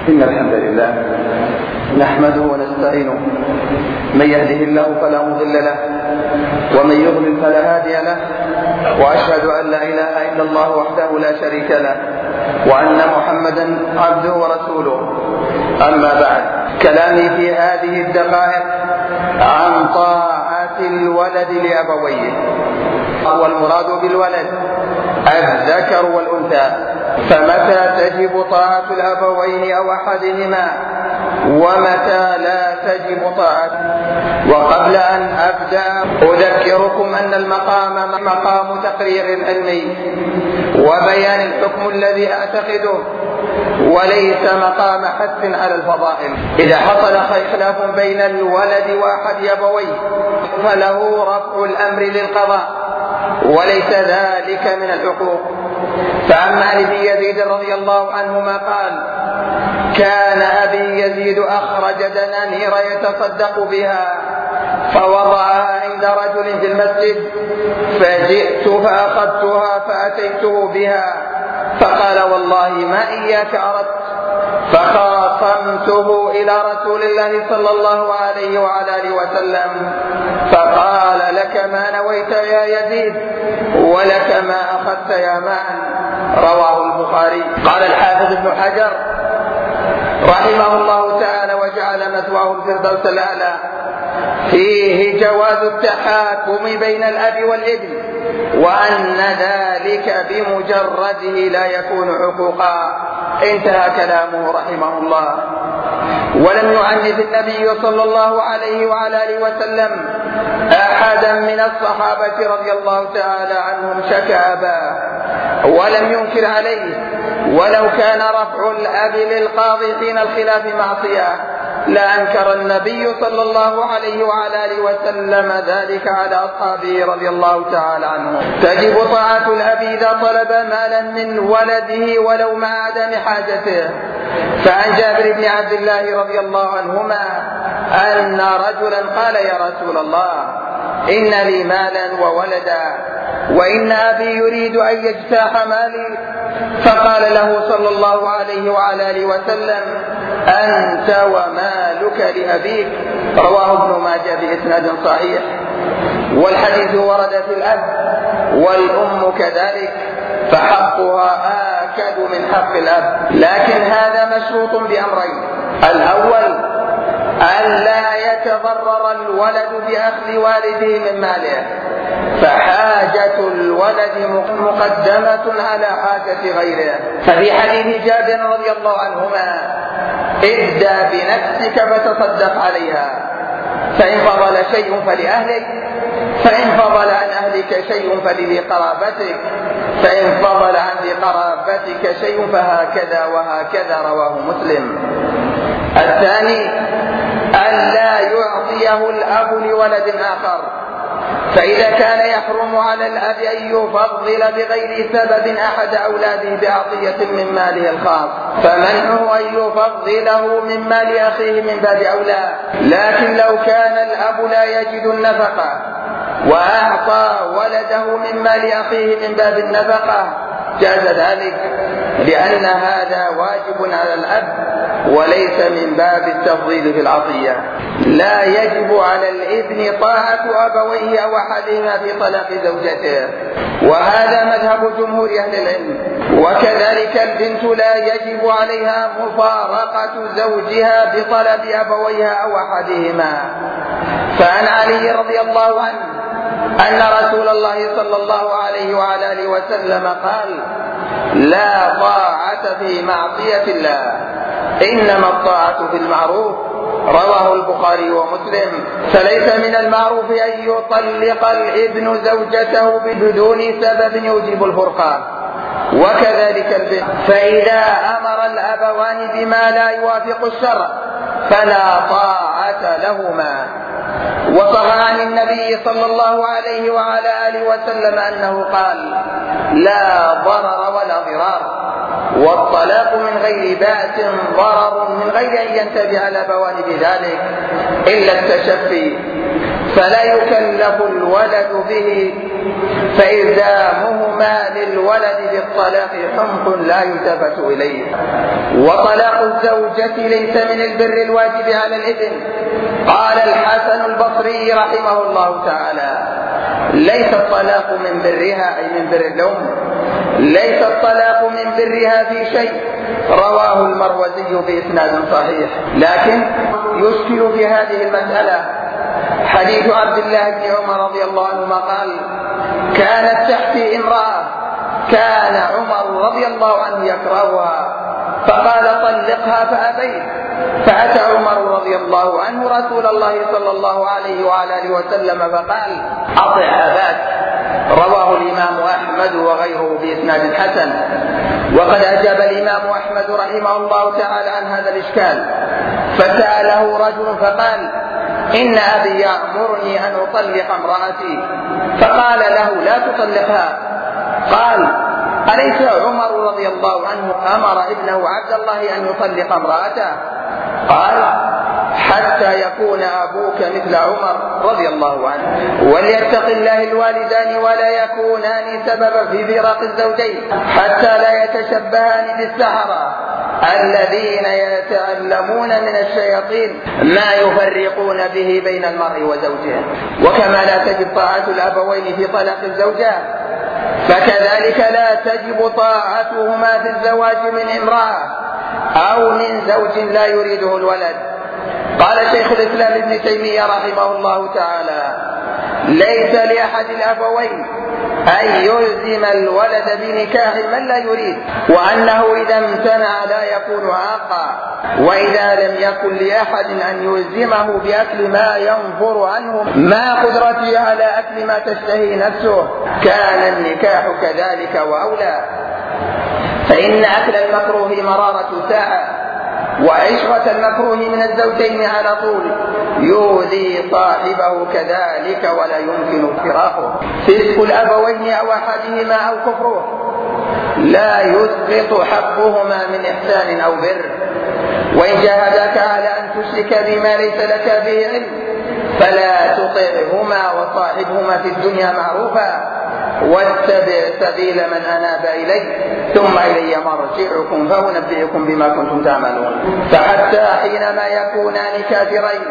إن الحمد لله نحمده ونستعينه، من يهده الله فلا مضل له ومن يضلل فلا هادي له، وأشهد أن لا إله إلا الله وحده لا شريك له، وأن محمدا عبده ورسوله. أما بعد، كلامي في هذه الدقائق عن طاعة الولد لأبويه، والمراد بالولد الذكر والأنثى. فمتى تجب طاعة الأبوين أو أحدهما ومتى لا تجب طاعته؟ وقبل أن أبدأ أذكركم أن المقام مقام تقرير علمي وبيان الحكم الذي أعتقده، وليس مقام حث على الفضائل. إذا حصل خلاف بين الولد وأحد أبويه فله رفع الأمر للقضاء، وليس ذلك من الحقوق. فعن ابن يزيد رضي الله عنهما قال: كان أبي يزيد أخرج دنانير يتصدق بها فوضعها عند رجل في المسجد، فجئت فأخذتها فأتيته بها فقال: والله ما إياك أردت. فخاصمته إلى رسول الله صلى الله عليه وعلى آله وسلم فقال: لك ما نويت يا يزيد ولك ما أخذت يا مان. رواه البخاري. قال الحافظ ابن حجر رحمه الله تعالى وجعل مثواه الفردوس الأعلى: فيه جواز التحاكم بين الأب والابن، وأن ذلك بمجرده لا يكون حقوقا. انتهى كلامه رحمه الله. ولم يعنف النبي صلى الله عليه وعلى آله وسلم أحدا من الصحابة رضي الله تعالى عنهم شكى أباه ولم ينكر عليه، ولو كان رفع الأب للقاضي حين الخلاف معصية لأنكر النبي صلى الله عليه وعلى آله وسلم ذلك على أصحابه رضي الله تعالى عنهم. تجب طاعة الأب إذا طلب مالا من ولده ولو مع عدم حاجته. فعن جابر بن عبد الله رضي الله عنهما أن رجلا قال: يا رسول الله، إن لي مالا وولدا، وإن أبي يريد أن يجتاح مالي. فقال له صلى الله عليه وعلى آله وسلم: أنت ومالك لأبيك. رواه ابن ماجه بإسناد صحيح. والحديث ورد في الأب والأم كذلك، فحقها آكد من حق الأب، لكن هذا مشروط بأمرين: الأول أن لا يتضرر الولد بأخذ والده من ماله، فحاجة الولد مقدمة على حاجة غيره. ففي حديث جابر رضي الله عنهما: ابدأ بنفسك فتصدق عليها، فإن فضل شيء فلأهلك، فإن فضل عن أهلك شيء فلذي قرابتك، فإن فضل عن ذي قرابتك شيء فهكذا وهكذا. رواه مسلم. الثاني أن لا يعطيه الأب لولد آخر، فإذا كان يحرم على الأب أن يفضل بغير سبب أحد أولاده بعطية من ماله الخاص، فمنعه أن يفضله من مال أخيه من باب أولى. لكن لو كان الأب لا يجد النفقة وأعطى ولده من مال أخيه من باب النفقة جاز ذلك، لأن هذا واجب على الأب وليس من باب التفضيل في العطية. لا يجب على الابن طاعة أبويه أو أحدهما في طلاق زوجته، وهذا مذهب جمهور أهل العلم. وكذلك البنت لا يجب عليها مفارقة زوجها بطلب أبويها أو أحدهما. فعن علي رضي الله عنه أن رسول الله صلى الله عليه وعلى آله وسلم قال: لا طاعة في معصية الله، إنما الطاعة في المعروف. رواه البخاري ومسلم. فليس من المعروف أن يطلق الابن زوجته بدون سبب يوجب الفرقان، وكذلك البنت. فإذا أمر الأبوان بما لا يوافق الشرع فلا طاعة لهما. وصح عن النبي صلى الله عليه وعلى آله وسلم أنه قال: لا ضرر ولا ضرار، والطلاق من غير بأس ضرر من غير أن ينتبه الأبوان بذلك إلا التشفي. فلا يكلف الولد به، فإلزامهما للولد بالطلاق حمق لا يلتفت إليه. وطلاق الزوجة ليس من البر الواجب على الابن. قال الحسن البصري رحمه الله تعالى: ليس الطلاق من برها، أي من بر الأم، ليس الطلاق من برها في شيء. رواه المروزي بإسناد صحيح. لكن يشكل في هذه المسألة حديث عبد الله بن عمر رضي الله عنهما قال: كانت تحتي امرأة كان عمر رضي الله عنه يكرهها، فقال: طلقها، فأبيت. فأتى عمر رضي الله عنه رسول الله صلى الله عليه وعلى آله وسلم فقال: أطع أباك. رواه الإمام أحمد وغيره بإسناد حسن. وقد أجاب الإمام أحمد رحمه الله تعالى عن هذا الإشكال، فسأله رجل فقال: إن أبي يأمرني أن أطلق امرأتي. فقال له: لا تطلقها. قال: أليس عمر رضي الله عنه أمر ابنه عبد الله أن يطلق امرأته؟ قال: حتى يكون أبوك مثل عمر رضي الله عنه. وليتق الله الوالدان ولا يكونان سببا في فراق الزوجين، حتى لا يتشبهان بالسحرة الذين يتعلمون من الشياطين ما يفرقون به بين المرء وزوجه. وكما لا تجب طاعة الأبوين في طلاق الزوجات، فكذلك لا تجب طاعتهما في الزواج من امرأة أو من زوج لا يريده الولد. قال شيخ الإسلام ابن تيمية رحمه الله تعالى: ليس لأحد الأبوين أن يلزم الولد بنكاح من لا يريد، وأنه إذا امتنع لا يكون عاقا. وإذا لم يكن لأحد أن يلزمه بأكل ما ينفر عنه مع قدرته على أكل ما تشتهي نفسه كان النكاح كذلك وأولى. فإن أكل المكروه مرارة ساعة، وعشرة المكروه من الزوجين على طول يؤذي صاحبه كذلك ولا يمكن فراقه. فسق الأبوين أو أحدهما أو كفره لا يسقط حقهما من إحسان أو بر. وإن جاهداك على أن تشرك بما ليس لك به علم فلا تطعهما وصاحبهما في الدنيا معروفا، واتبع سبيل من أناب إلي ثم إلي مرجعكم فأنبئكم بما كنتم تعملون. فحتى حينما يكونان كافرين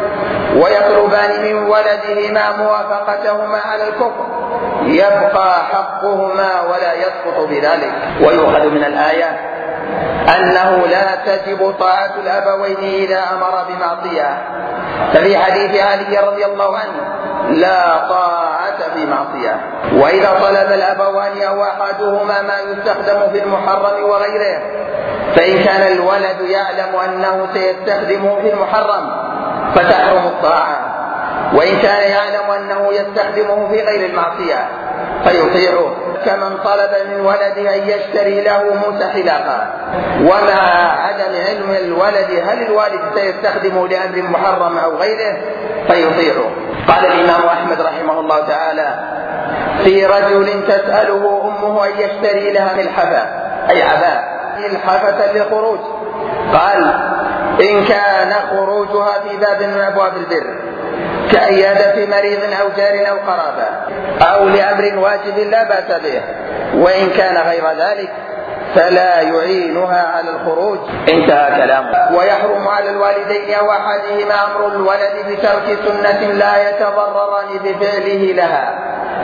ويطلبان من ولدهما موافقتهما على الكفر يبقى حقهما ولا يسقط بذلك. ويؤخذ من الآية أنه لا تجب طاعة الأبوين إذا أمر بمعصية، ففي حديث علي رضي الله عنه: لا طاعة في معصية. وإذا طلب الأبوان أو أحدهما ما يستخدم في المحرم وغيره، فإن كان الولد يعلم أنه سيستخدمه في المحرم فتحرم الطاعة، وإن كان يعلم أنه يستخدمه في غير المعصية فيطيعه، كمن طلب من ولده أن يشتري له موس حلاقا ومع عدم علم الولد هل الوالد سيستخدمه لأمر محرم أو غيره فيطيعه. قال الإمام أحمد رحمه الله تعالى: في رجل تسأله أمه أن يشتري لها ملحفة، أي عباء، ملحفة لخروج. قال: إن كان خروجها في باب من أبواب البر كعيادة مريض أو جار أو قرابة أو لأمر واجب لا بأس به، وإن كان غير ذلك فلا يعينها على الخروج. انتهى كلامه. ويحرم على الوالدين أو أحدهما أمر الولد بترك سنة لا يتضرران بفعله لها،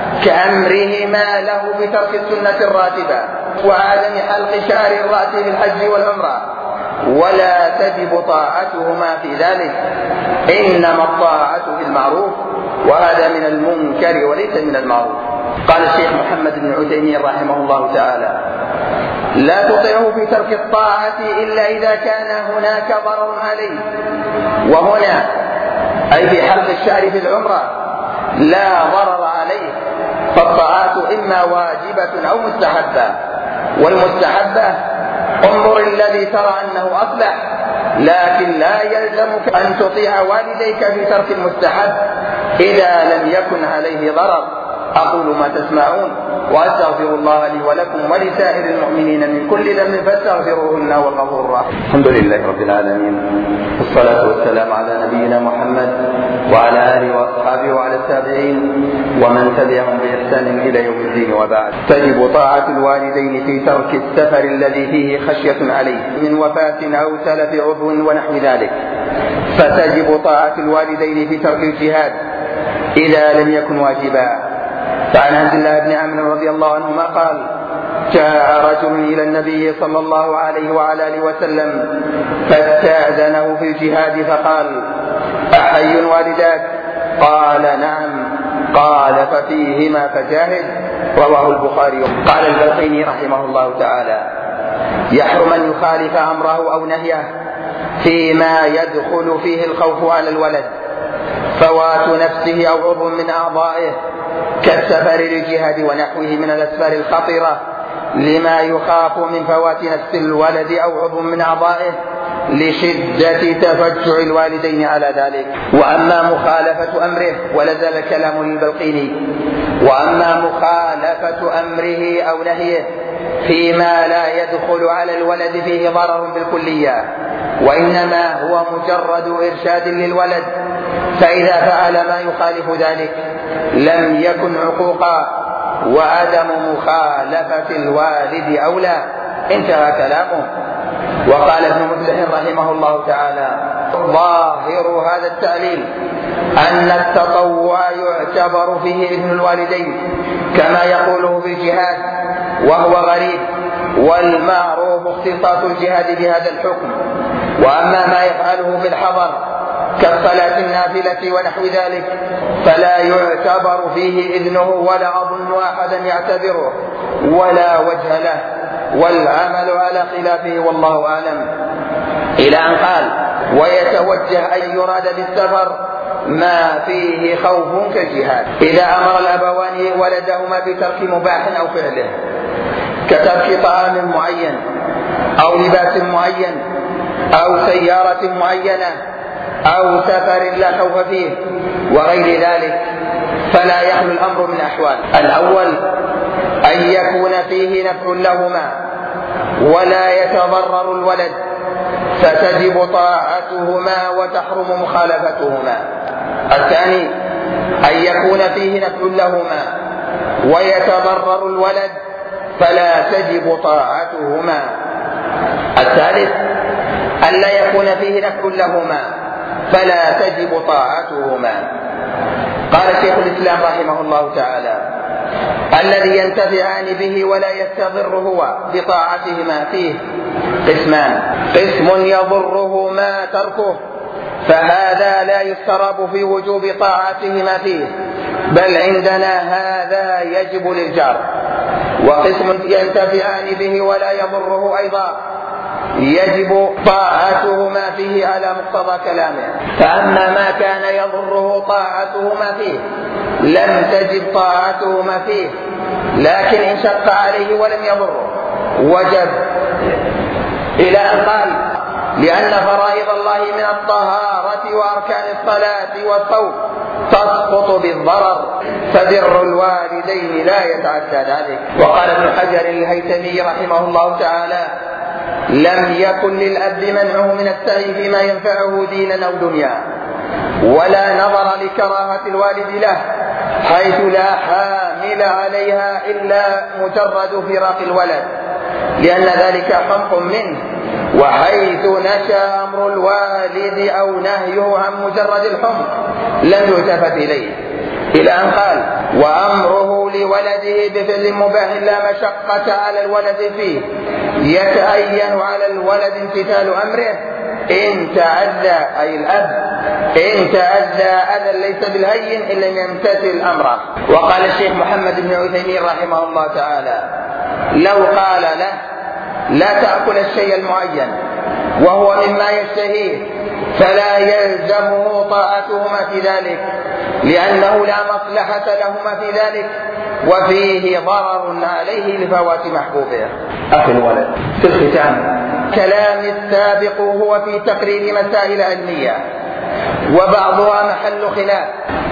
كأمرهما له بترك السنة الراتبة وعدم حلق شعر الرأس في الحج والعمرة، ولا تجب طاعتهما في ذلك، إنما الطاعة في المعروف، وهذا من المنكر وليس من المعروف. قال الشيخ محمد بن عثيمين رحمه الله تعالى: لا تطيعه في ترك الطاعة إلا إذا كان هناك ضرر عليه، وهنا أي في حلق الشعر في العمرة لا ضرر عليه، فالطاعات إما واجبة أو مستحبة، والمستحبة انظر الذي ترى أنه أصلح، لكن لا يلزمك أن تطيع والديك في ترك المستحب إذا لم يكن عليه ضرر. أقول ما تسمعون وأستغفر الله لي ولكم ولسائر المؤمنين من كل ذنب فاستغفروه إنه هو الغفور الرحيم. الحمد لله رب العالمين، والصلاة والسلام على نبينا محمد وعلى آله وأصحابه وعلى التابعين ومن تبعهم بإحسان إلى يوم الدين، وبعد. تجب طاعة الوالدين في ترك السفر الذي فيه خشية عليه من وفاة أو تلف عضو ونحو ذلك، فتجب طاعة الوالدين في ترك الجهاد إذا لم يكن واجبا. فعن عبد الله بن عمرو رضي الله عنهما قال: جاء رجل إلى النبي صلى الله عليه وعلى آله وسلم فاستأذنه في الجهاد فقال: أحي والداك؟ قال: نعم. قال: ففيهما فجاهد. رواه البخاري. قال البلقيني رحمه الله تعالى: يحرم أن يخالف أمره أو نهيه فيما يدخل فيه الخوف على الولد، فوات نفسه أو عضو من أعضائه كالسفر للجهاد ونحوه من الأسفار الخطرة، لما يخاف من فوات نفس الولد أو عضو من أعضائه لشدة تفجع الوالدين على ذلك. وأما مخالفة أمره، ولازال كلام للبلقيني، وأما مخالفة أمره أو نهيه فيما لا يدخل على الولد فيه ضرر بالكلية، وإنما هو مجرد إرشاد للولد، فإذا فعل ما يخالف ذلك لم يكن عقوقا، وعدم مخالفة الوالد أولى. انتهى كلامه. وقال ابن مفلح رحمه الله تعالى: ظاهر هذا التعليل أن التطوع يعتبر فيه ابن الوالدين كما يقوله في الجهاد، وهو غريب، والمعروف اختصاص الجهاد بهذا الحكم. وأما ما يفعله في الحضر كالصلاة النافلة ونحو ذلك فلا يعتبر فيه إذنه، ولا أظن أحدا يعتبره ولا وجه له، والعمل على خلافه والله أعلم. إلى أن قال: ويتوجه أن يراد بالسفر ما فيه خوف كالجهاد إذا أمر الأبوان ولدهما بترك مباح أو فعله كترك طعام معين أو لباس معين أو سيارة معينة أو سفر لا خوف فيه وغير ذلك، فلا يخلو الأمر من أحوال: الأول أن يكون فيه نفع لهما ولا يتضرر الولد فتجب طاعتهما وتحرم مخالفتهما. الثاني أن يكون فيه نفع لهما ويتضرر الولد فلا تجب طاعتهما. الثالث أن لا يكون فيه نفع لهما فلا تجب طاعتهما. قال شيخ الإسلام رحمه الله تعالى: الذي ينتفعان به ولا يستضر هو بطاعتهما فيه قسمان: قسم يضره ما تركه، فهذا لا يستراب في وجوب طاعتهما فيه، بل عندنا هذا يجب للجار. وقسم ينتفعان به ولا يضره أيضا يجب طاعتهما فيه على مقتضى كلامه. فأما ما كان يضره طاعتهما فيه لم تجب طاعتهما فيه، لكن إن شق عليه ولم يضره وجب. إلى أن قال: لأن فرائض الله من الطهارة وأركان الصلاة والصوم تسقط بالضرر، فبر الوالدين لا يتعدى ذلك. وقال ابن حجر الهيثمي رحمه الله تعالى: لم يكن للأب منعه من السعي فيما ينفعه دينا أو دنيا، ولا نظر لكراهة الوالد له، حيث لا حامل عليها إلا مجرد فراق الولد، لأن ذلك حمق منه، وحيث نشأ أمر الوالد أو نهيه عن مجرد الحمق لم يلتفت إليه. إلى أن قال: وأمره لولده بفعل مباح لا مشقة على الولد فيه، يتعين على الولد امتثال أمره إن تعدى، أي الأب إن تعدى أذى ليس بالهين إلا أن يمتثل أمره. وقال الشيخ محمد بن عثيمين رحمه الله تعالى: لو قال له لا تأكل الشيء المعين وهو مما يشتهيه فلا يلزمه طاعتهما في ذلك، لأنه لا مصلحة لهما في ذلك وفيه ضرر عليه لفوات محبوبه. أخي الولد، في الختام كلام السابق هو في تقرير مسائل علمية وبعضها محل خلاف،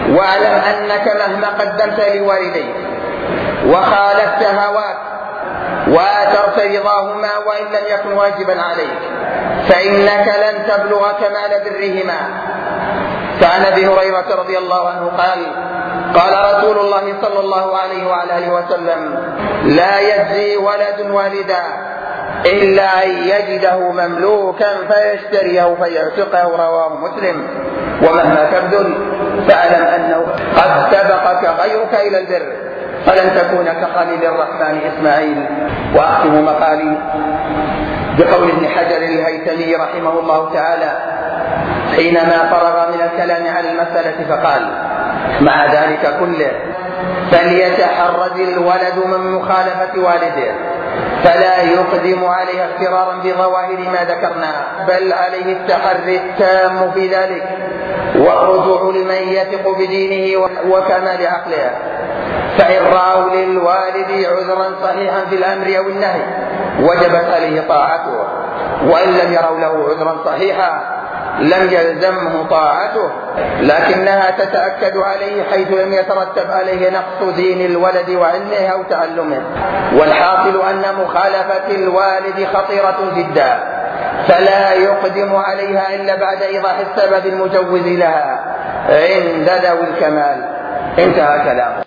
واعلم أنك مهما قدمت لوالديك وخالفت هواك وآثرت رضاهما وإن لم يكن واجبا عليك فإنك لن تبلغ كمال برهما. فعن أبي هريرة رضي الله عنه قال قال رسول الله صلى الله عليه وعلى آله وسلم لا يجزي ولد والدا إلا أن يجده مملوكا فيشتريه فيعتقه. رواه مسلم. ومهما تبذل فاعلم أنه قد سبقك غيرك إلى البر فلن تكون كخليل الرحمن إسماعيل. وأختم مقالي بقول ابن حجر الهيثمي رحمه الله تعالى حينما فرغ من الكلام على المسألة فقال مع ذلك كله فليتحرز الولد من مخالفة والده فلا يقدم عليها اغترارا بظواهر ما ذكرنا بل عليه التحري التام في ذلك والرجوع لمن يثق بدينه وكمال عقله. فإن رأوا للوالد عذرا صحيحا في الأمر أو النهي وجبت عليه طاعته وإن لم يروا له عذرا صحيحا لم يلزمه طاعته لكنها تتأكد عليه حيث لم يترتب عليه نقص دين الولد وعلمه أو تعلمه. والحاصل أن مخالفة الوالد خطيرة جدا فلا يقدم عليها إلا بعد إيضاح السبب المجوز لها عند ذوي الكمال. انتهى كلامه.